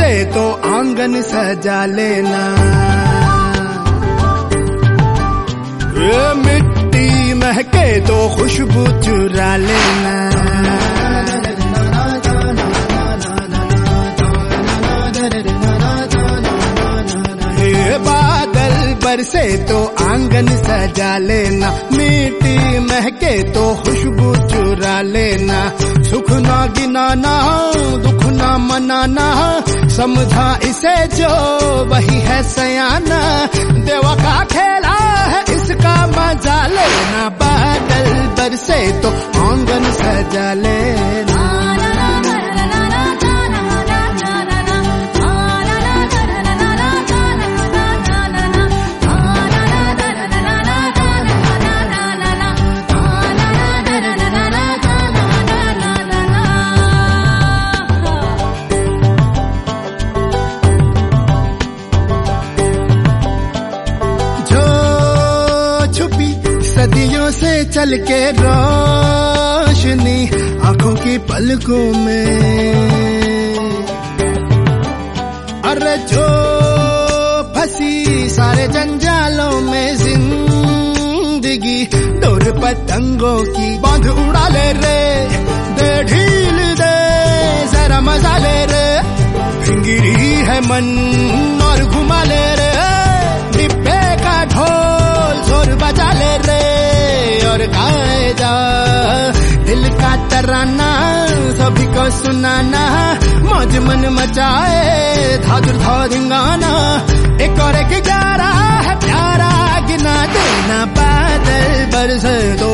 बरसे तो आंगन सजा लेना, ये मिट्टी महके तो खुशबू चुरा लेना। ये बादल बरसे तो आंगन सजा लेना, मिट्टी महके तो खुशबू चुरा लेना। सुख ना गिनाना, दुख ना मनाना, समझा इसे जो वही है सयाना। देवा का खेला है इसका मजा लेना, बादल बरसे तो आंगन सजा लेना। सदियों से चल के रोशनी आंखों की पलकों में, अरे जो फंसी सारे जंजालों में जिंदगी, डोर पतंगों की बांध उड़ा ले रे, दे ढील दे जरा मजा ले रे। फिंगिरी है मन और घुमा ले रे, डिब्बे का ढोल जोर बजा ले रे। और गाए जा दिल का तराना, सभी को सुनाना, मौज मन मचाए धाधुर धाधिंगाना। एक और एक 11 है प्यारा गिना देना, बादल बरसे तो